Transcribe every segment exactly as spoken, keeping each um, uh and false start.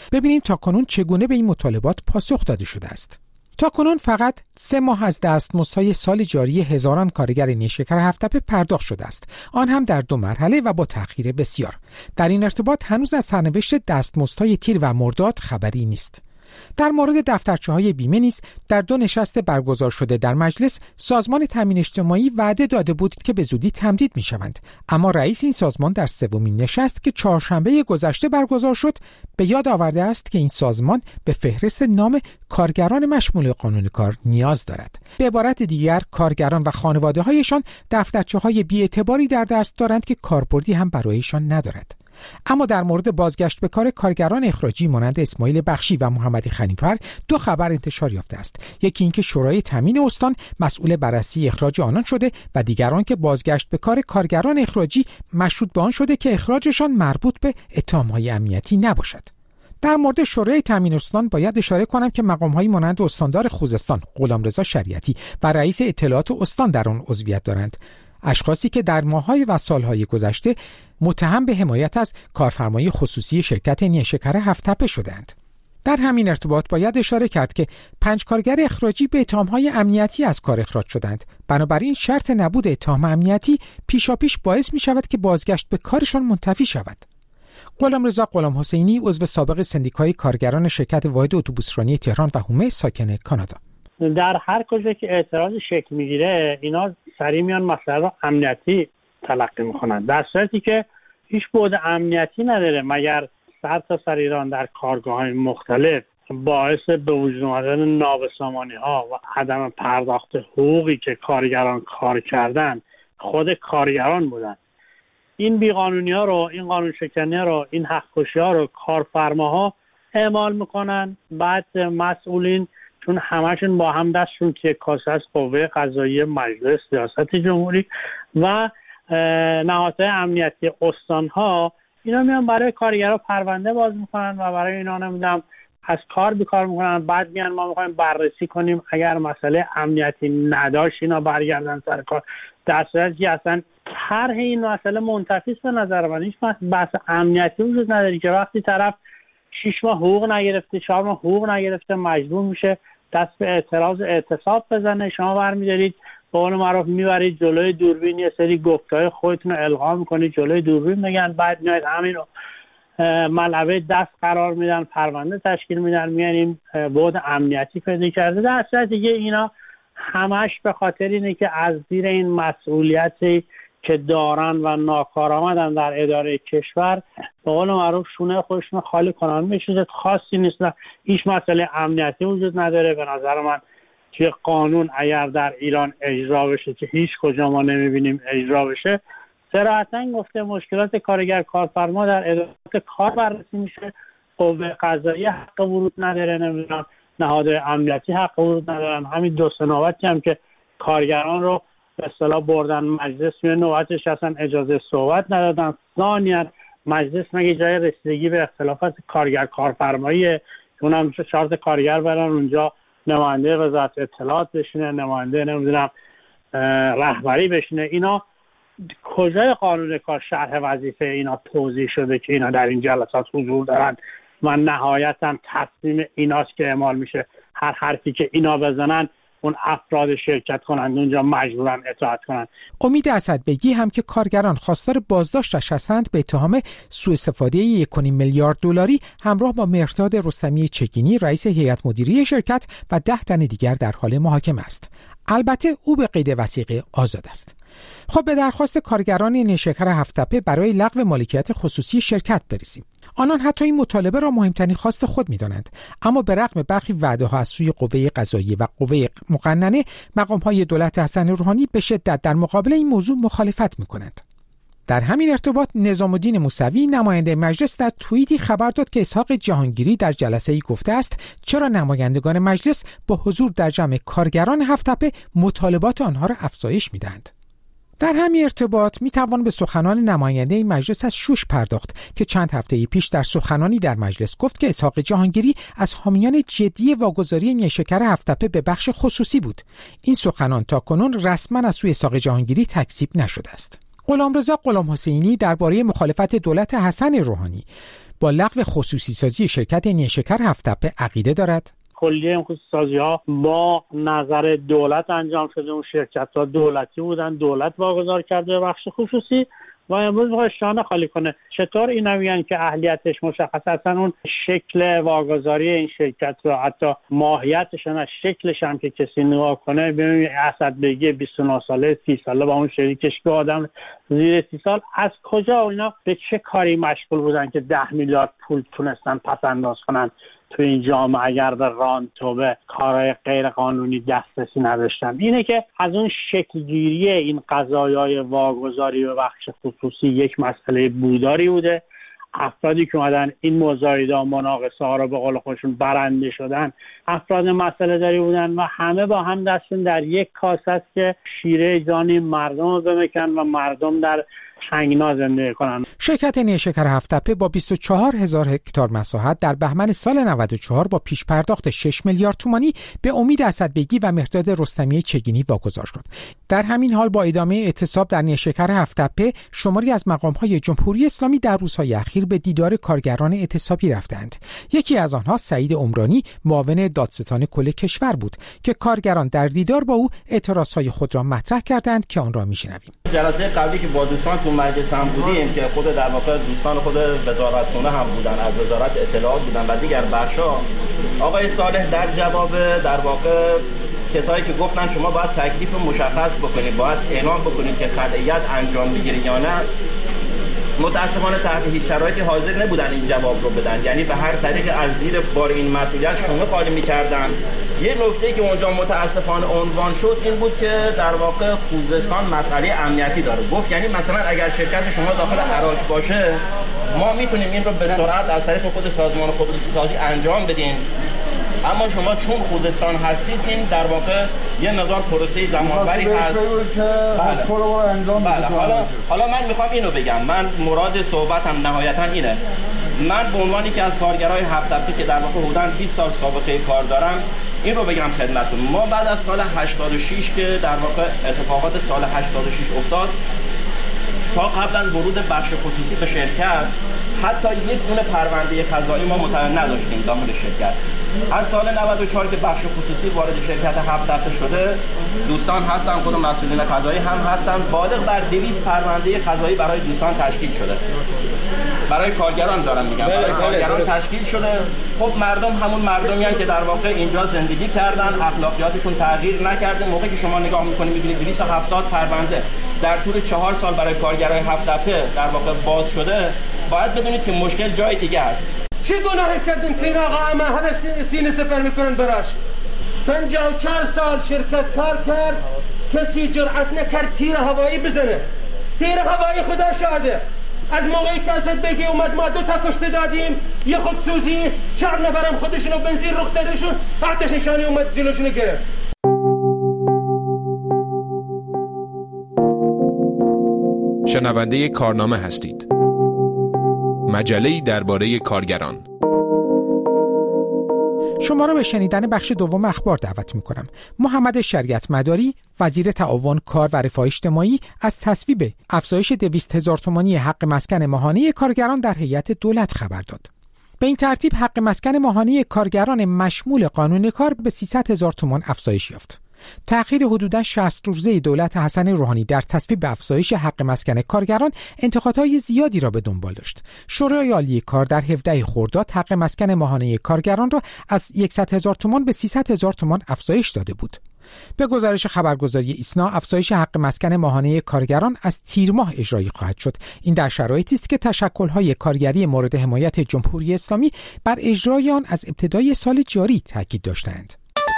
ببینیم تاکنون چگونه به این مطالبات پاسخ داده شده است. تاکنون فقط سه ماه از دستمزدهای سال جاری هزاران کارگر نیشکر هفت‌تپه پرداخت شده است، آن هم در دو مرحله و با تأخیر بسیار. در این ارتباط هنوز از سرنوشت دستمزدهای تیر و مرداد خبری نیست. در مورد دفترچه‌های بیمه نیز در دو نشست برگزار شده در مجلس سازمان تامین اجتماعی وعده داده بود که به زودی تمدید می‌شوند، اما رئیس این سازمان در سومین نشست که چهارشنبه گذشته برگزار شد به یاد آورده است که این سازمان به فهرست نام کارگران مشمول قانون کار نیاز دارد. به عبارت دیگر کارگران و خانواده‌هایشان دفترچه‌های بی‌اعتباری در دست دارند که کاربردی هم برایشان ندارد. اما در مورد بازگشت به کار کارگران اخراجی مانند اسماعیل بخشی و محمد خنیفر دو خبر انتشار یافته است. یکی اینکه شورای تامین استان مسئول بررسی اخراج آنان شده و دیگران که بازگشت به کار کارگران اخراجی مشروط به آن شده که اخراجشان مربوط به اتهام‌های امنیتی نباشد. در مورد شورای تامین استان باید اشاره کنم که مقام‌های مانند استاندار خوزستان غلامرضا شریعتی و رئیس اطلاعات استان در آن عضویت دارند، اشخاصی که در ماه‌های و سال‌های گذشته متهم به حمایت از کارفرمای خصوصی شرکت نیشکر هفت‌تپه شدند. در همین ارتباط باید اشاره کرد که پنج کارگر اخراجی به اتهام‌های امنیتی از کار اخراج شدند. بنابراین شرط نبود اتهام امنیتی پیشاپیش باعث می‌شود که بازگشت به کارشان منتفی شود. غلامرضا غلام حسینی عضو سابق سندیکای کارگران شرکت واحد اتوبوسرانی تهران و هومه ساکن کانادا: در هر کجا که اعتراض شکل میگیره اینا سریع میان مسئله رو امنیتی تلقی میکنن، در صورتی که هیچ بعد امنیتی نداره، مگر سر تا سر ایران در کارگاه‌های مختلف باعث به وجود آمدن نابسامانی ها و عدم پرداخت حقوقی که کارگران کار کردن خود کارگران بودن. این بیقانونی ها رو، این قانون شکنی ها رو، این حق کشی ها رو کارفرماها اعمال میکنن، بعد مسئولین چون همشون با هم دستشون که کاسه از قوه قضاییه، مجلس، ریاست جمهوری و نهادهای امنیتی استانها، اینا میان برای کارگرها پرونده باز میکنن و برای اینا نمیدونم از کار بیکار میکنن. بعد میان ما میخوایم بررسی کنیم اگر مسئله امنیتی نداشت اینا برگردن سر کار، در صورتی که اصلا طرح این مسئله منتفی است. به نظر من هیچ بحث امنیتی وجود نداره که وقتی طرف شش ماه حقوق نگرفته، چهار ماه حقوق نگرفته، مجبور میشه دست به اعتراض اعتصاب بزنه، شما برمیدارید به قول معروف میبرید جلوی دوربین یه سری گفتهای خودتون رو القا میکنید جلوی دوربین میگن، بعد میاد همین رو ملعبه دست قرار میدن، پرونده تشکیل میدن، میانیم بعد امنیتی پیدا کرده. در اصل دیگه اینا همش به خاطر اینه که از زیر این مسئولیتی که دارن و ناکارآمدن در اداره کشور به قول معروف شونه خودشون خالی کنن. میشه خاصی نیست، هیچ مسئله امنیتی وجود نداره. به نظر من که قانون اگر در ایران اجرا بشه که هیچ کجا ما نمیبینیم اجرا بشه، صراحتاً گفته مشکلات کارگر کارفرما در اداره کار بررسی میشه، قوه قضاییه حق ورود نداره، نمیدونم نهادهای امنیتی حق ورود ندارن. همین دو سه نوبتی هم که کارگران رو به اصطلاح بردن مجلس، میونه نوبتش اصلا اجازه صحبت ندادن. ثانیاً مجلس مگه جای رسیدگی به اختلافات کارگر کارفرماییه؟ اونم چهار تا کارگر برن اونجا نماینده وزارت اطلاعات بشینه، نماینده نمیدونم رهبری بشینه. اینا کجای قانون کار شرح وظیفه اینا توضیح شده که اینا در این جلسات حضور دارن و نهایتاً تصمیم ایناست که اعمال میشه؟ هر حرفی که اینا بزنن اون افراد شرکت کنند اونجا مجبورن اطاعت کنند. امید اسدبگی هم که کارگران خواستار بازداشتش هستند به اتهام سوء استفاده یک و نیم میلیارد دلاری همراه با مهرداد رستمی چگینی رئیس هیئت مدیره شرکت و ده تن دیگر در حال محاکمه است. البته او به قید وثیقه آزاد است. خب به درخواست کارگران نیشکر هفت‌تپه برای لغو مالکیت خصوصی شرکت برسیم. آنان حتی این مطالبه را مهمترین خواست خود می‌دانند، اما به رغم برخی وعده‌ها از سوی قوه قضاییه و قوه مقننه، مقام‌های دولت حسن روحانی به شدت در مقابل این موضوع مخالفت می‌کنند. در همین ارتباط نظام الدین موسوی نماینده مجلس در توییتی خبر داد که اسحاق جهانگیری در جلسه‌ای گفته است چرا نمایندگان مجلس با حضور در جمع کارگران هفت‌تپه مطالبات آنها را افزایش می‌دهند. در همین ارتباط میتوان به سخنان نماینده مجلس از شوش پرداخت که چند هفته پیش در سخنانی در مجلس گفت که اسحاق جهانگیری از حامیان جدی واگذاری نیشکر هفت‌تپه به بخش خصوصی بود. این سخنان تاکنون رسما از سوی اسحاق جهانگیری تکذیب نشده است. غلامرضا غلام حسینی درباره مخالفت دولت حسن روحانی با لغو خصوصی سازی شرکت نیشکر هفت‌تپه عقیده دارد؟ کلیه این خصوصی سازی ها با نظر دولت انجام شده. اون شرکت ها دولتی بودن، دولت واگذار کرده به بخش خصوصی و امروز میخواد شانه خالی کنه. چطور اینا میگن که اهلیتش مشخصه؟ اصلا اون شکل واگذاری این شرکت و حتی ماهیتش نه شکلش هم که کسی نگاه کنه ببینید اسدبگی بیست و نه ساله سی ساله با اون شریکش که آدم زیر سی سال از کجا اینا به چه کاری مشغول بودن که ده میلیارد پول تونستن پس انداز کنن تو این جامعه اگر به رانت و به کارهای غیر قانونی دسترسی نداشتن؟ اینه که از اون شکلگیری این قضایای واگذاری به بخش خصوصی یک مسئله بوداری بوده. افرادی که اومدن این مزایده و مناقصه ها رو به قول خودشون برنده شدن افراد مسئله داری بودن و همه با هم دستشون در یک کاسه است که شیره جانی مردم رو بمکن و مردم در تنگنا زندگی کنن. شرکت نیشکر هفت‌تپه با بیست و چهار هزار هکتار مساحت در بهمن سال نود و چهار با پیش پرداخت شش میلیارد تومانی به امید اسدبگی و مهرداد رستمی چگینی واگذار شد. در همین حال با ادامه اعتصاب در نیشکر هفت‌تپه شماری از مقام‌های جمهوری اسلامی در روزهای اخیر به دیدار کارگران اعتصابی رفتند. یکی از آنها سعید عمرانی معاون دادستان کل کشور بود که کارگران در دیدار با او اعتراضهای خود را مطرح کردند که آن را می‌شنویم. جلسه قبلی که با دوستان تو مجلس هم بودیم که خود در واقع دوستان خود وزارتخونه هم بودن، از وزارت اطلاعات بودن و دیگر بخشا، آقای صالح در جواب در واقع کسایی که گفتن شما باید تکلیف مشخص بکنید، باید اعلام بکنید که خلأیت انجام بگیره یا نه، متاسفانه تحت هیچ شرایطی حاضر نبودن این جواب رو بدن. یعنی به هر طریق از زیر بار این مسئولیت شما خالی می‌کردن. یه نکته که اونجا متاسفانه عنوان شد این بود که در واقع خوزستان مسئله امنیتی داره. گفت یعنی مثلا اگر شرکت شما داخل عراق باشه ما میتونیم این رو به سرعت از طریق خود سازمان خصوصی سازی انجام بدیم، اما شما چون خوزستان هستید این در واقع یه مقدار پروسه زمانبری هست. بله. بله. حالا حالا من میخوام اینو بگم، من مراد صحبتم نهایتا اینه، من به عنوانی که از کارگرای هفت‌تپه که در واقع حدوداً بیست سال سابقه کار دارم این رو بگم خدمتتون، ما بعد از سال هشتاد و شش که در واقع اتفاقات سال هشتاد و شش افتاد تا قبلا ورود بخش خصوصی به شرکت حتی یک دونه پرونده قضایی ما متعلق نداشتیم داخل شرکت. از سال نود و چهار که بخش خصوصی وارد شرکت هفت‌تپه شده، دوستان هستن، خود مسئولین قضایی هم هستن، بالغ بر دویست پرونده قضایی برای دوستان تشکیل شده. برای کارگران دارم میگم، برای کارگران تشکیل شده. خب مردم همون مردمی هستند که در واقع اینجا زندگی کردن، اخلاقیاتشون تغییر نکرده. موقعی که شما نگاه میکنید میبینید دویست و هفتاد پرونده در طول چهار سال برای کارگرای هفت‌تپه در واقع باز شده. باید بدونید که مشکل جای دیگه است. چه گناهی کردیم که این آقا همه همه سینه سپر میکنن براش؟ پنجاه و چهار سال شرکت کار کرد، کسی جرأت نکرد تیر هوایی بزنه. تیر هوایی خدا شاهده. از موقعی که اسدبگی اومد ما دو تا کشته دادیم، یه خودسوزی، چهار نفرم خودشونو بنزین رخ دادشون، آتش نشانی اومد جلوشونو گرفت. شنونده کارنامه هستید. مجله‌ای درباره کارگران. شما را به شنیدن بخش دوم اخبار دعوت می‌کنم. محمد شریعت مداری، وزیر تعاون، کار و رفاه اجتماعی، از تصویب افزایش دویست هزار تومانی حق مسکن ماهانه کارگران در هیئت دولت خبر داد. به این ترتیب حق مسکن ماهانه کارگران مشمول قانون کار به سیصد هزار تومان افزایش یافت. تأخیر حدوداً شصت روزه دولت حسن روحانی در تصویب افزایش حق مسکن کارگران انتقادهای زیادی را به دنبال داشت. شورای عالی کار در هفدهم خرداد حق مسکن ماهانه کارگران را از صد هزار تومان به سیصد هزار تومان افزایش داده بود. به گزارش خبرگزاری ایسنا افزایش حق مسکن ماهانه کارگران از تیر ماه اجرایی خواهد شد. این در شرایطی است که تشکل‌های کارگری مورد حمایت جمهوری اسلامی بر اجرای آن از ابتدای سال جاری تاکید داشتند.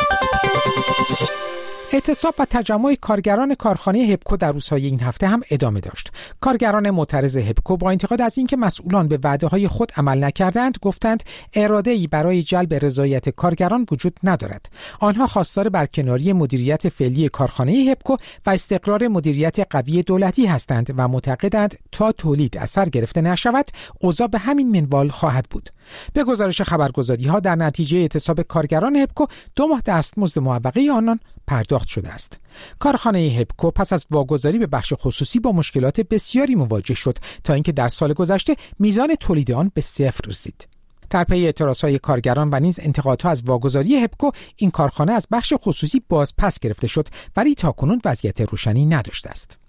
اعتصاب و تجمع کارگران کارخانه هپکو در روزهای این هفته هم ادامه داشت. کارگران معترض هپکو با انتقاد از اینکه مسئولان به وعده‌های خود عمل نکردند، گفتند اراده‌ای برای جلب رضایت کارگران وجود ندارد. آنها خواستار برکناری مدیریت فعلی کارخانه هپکو و استقرار مدیریت قوی دولتی هستند و معتقدند تا تولید اثر گرفته نشود، اوضاع به همین منوال خواهد بود. به گزارش خبرگزاری‌ها در نتیجه اعتصاب کارگران هپکو دو ماه دستمزد معوقه آنان پرداخت شده است. کارخانه هپکو پس از واگذاری به بخش خصوصی با مشکلات بسیاری مواجه شد تا اینکه در سال گذشته میزان تولید آن به صفر رسید. در پی اعتراضهای کارگران و نیز انتقادها از واگذاری هپکو، این کارخانه از بخش خصوصی باز پس گرفته شد، ولی تاکنون وضعیت روشنی نداشته است.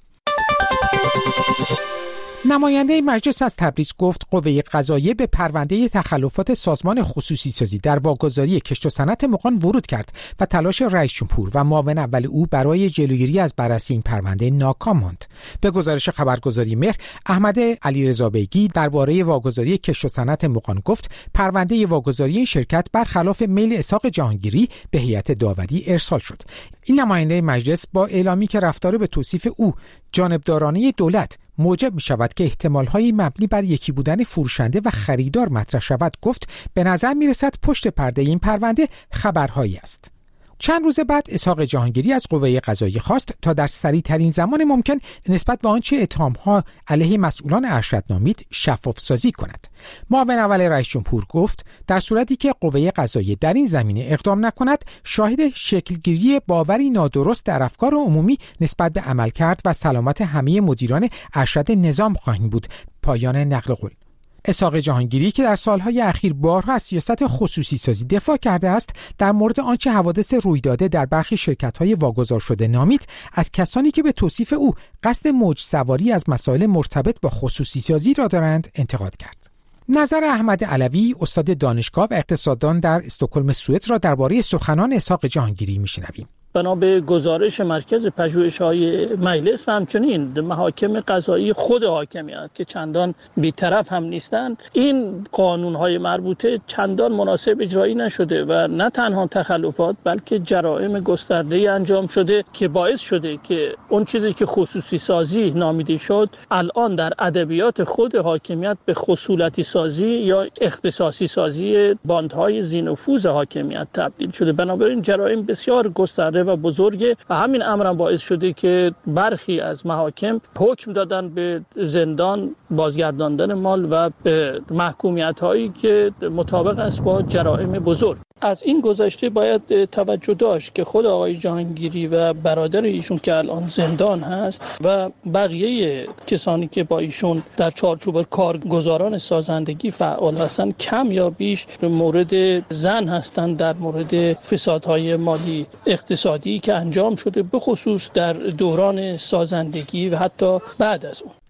نماینده مجلس از تبریز گفت قوه قضاییه به پرونده تخلفات سازمان خصوصی سازی در واگذاری کشت و صنعت مغان ورود کرد و تلاش رئیس جمهور و معاون اول او برای جلوگیری از بررسی این پرونده ناکام ماند. به گزارش خبرگزاری مهر، احمد علیرضا بیگی درباره واگذاری کشت و صنعت مغان گفت پرونده واگذاری این شرکت برخلاف میل اسحاق جهانگیری به هیئت داوری ارسال شد. این نماینده مجلس با اعلامی که رفتار به توصیف او جانبدارانه دولت موجب می شود که احتمال‌های مبنی بر یکی بودن فروشنده و خریدار مطرح شود گفت به نظر می رسد پشت پرده این پرونده خبرهایی است. چند روز بعد اسحاق جهانگیری از قوه قضاییه خواست تا در سریع‌ترین زمان ممکن نسبت به آنچه اتهام‌ها علیه مسئولان ارشد نامید شفاف سازی کند. معاون اول رئیس جمهور گفت در صورتی که قوه قضاییه در این زمینه اقدام نکند، شاهد شکلگیری باوری نادرست در افکار عمومی نسبت به عملکرد و سلامت همه مدیران ارشد نظام خواهیم بود. پایان نقل قول. اسحاق جهانگیری که در سالهای اخیر بارها از سیاست خصوصی سازی دفاع کرده است، در مورد آنچه حوادث روی داده در برخی شرکت‌های واگذار شده نامید، از کسانی که به توصیف او قصد موج سواری از مسائل مرتبط با خصوصی سازی را دارند انتقاد کرد. نظر احمد علوی، استاد دانشگاه و اقتصاددان در استکهلم سوئد را درباره سخنان اسحاق جهانگیری میشنویم. بنا به گزارش مرکز پژوهش‌های مجلس و همچنین محاکم قضایی خود حاکمیت که چندان بی‌طرف هم نیستند، این قانون‌های مربوطه چندان مناسب اجرایی نشده و نه تنها تخلفات بلکه جرائم گسترده انجام شده که باعث شده که اون چیزی که خصوصی سازی نامیده شد الان در ادبیات خود حاکمیت به خصولتی سازی یا اختصاصی سازی باندهای ذی‌نفوذ حاکمیت تبدیل شده. بنابراین جرائم بسیار گسترده و بزرگه و همین امر باعث شده که برخی از محاکم حکم دادن به زندان، بازگرداندن مال و به محکومیت هایی که مطابق است با جرائم بزرگ. از این گذشته باید توجه داشت که خود آقای جهانگیری و برادر ایشون که الان زندان هست و بقیه کسانی که با ایشون در چارچوب کارگزاران سازندگی فعال هستند کم یا بیش مورد زن هستند در مورد فسادهای مالی اقتصادی که انجام شده، به خصوص در دوران سازندگی و حتی بعد از اون.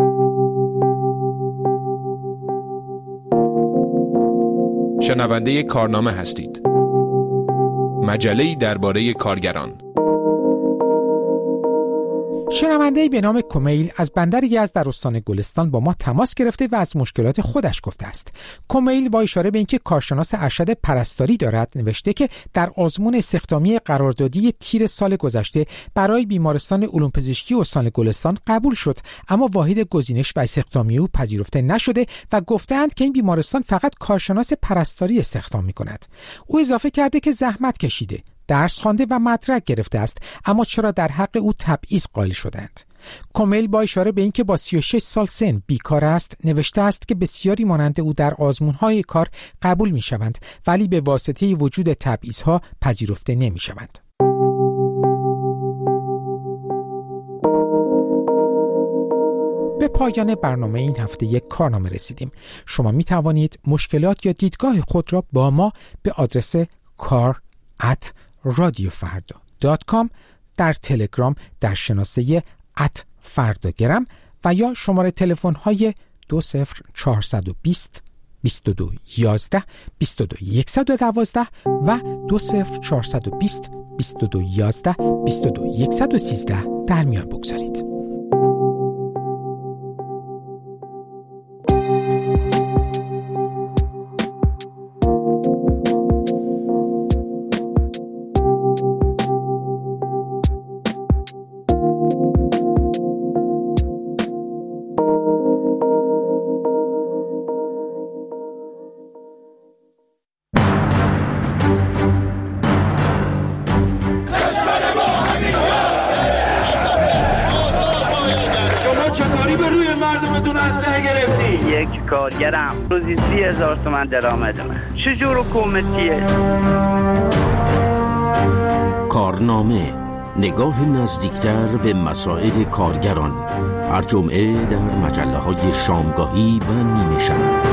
شنونده کارنامه هستید. مجله‌ای درباره کارگران. شنونده‌ای به نام کمیل از بندر یزد در استان گلستان با ما تماس گرفته و از مشکلات خودش گفته است. کمیل با اشاره به اینکه کارشناس ارشد پرستاری دارد نوشته که در آزمون استخدامی قراردادی تیر سال گذشته برای بیمارستان علوم پزشکی استان گلستان قبول شد، اما واحد گزینش و استخدامی او پذیرفته نشده و گفتند که این بیمارستان فقط کارشناس پرستاری استخدام می‌کند. او اضافه کرده که زحمت کشیده، درس خوانده و مدرک گرفته است، اما چرا در حق او تبعیض قائل شدند؟ کمیل با اشاره به اینکه با سی و شش سال سن بیکار است نوشته است که بسیاری مانند او در آزمون‌های کار قبول می‌شوند ولی به واسطه وجود تبعیض‌ها پذیرفته نمی‌شوند. به پایان برنامه این هفته یک کارنامه رسیدیم. شما می توانید مشکلات یا دیدگاه خود را با ما به آدرس کار ات رادیو فردا دات کام در تلگرام در شناسه ات فرداگرم و یا شماره تلفن های دو صفر چهارصد و بیست بیست و دو یازده بیست و دو صد و دوازده و دو صفر چهارصد و بیست بیست و دو یازده بیست و دو صد و سیزده در میان بگذارید. کارگرم روزی سی هزار تومن درآمدمه. چجور حکومتیه؟ کارنامه، نگاه نزدیکتر به مسائل کارگران، هر جمعه در مجله های شامگاهی و نیمه شب.